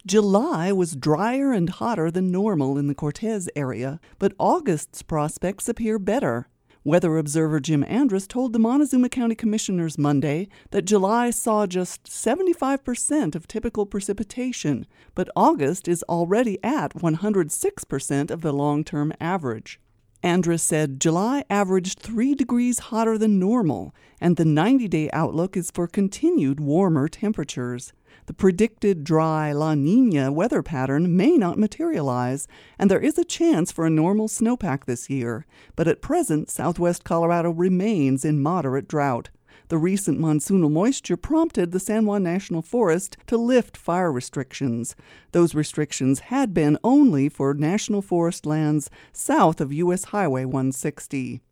July was drier and hotter than normal in the Cortez area, but August's prospects appear better. Weather observer Jim Andrus told the Montezuma County Commissioners Monday that July saw just 75% of typical precipitation, but August is already at 106% of the long-term average. Andrus said July averaged 3 degrees hotter than normal, and the 90-day outlook is for continued warmer temperatures. The predicted dry La Niña weather pattern may not materialize, and there is a chance for a normal snowpack this year, but at present southwest Colorado remains in moderate drought. The recent monsoonal moisture prompted the San Juan National Forest to lift fire restrictions. Those restrictions had been only for National Forest lands south of U.S. Highway 160.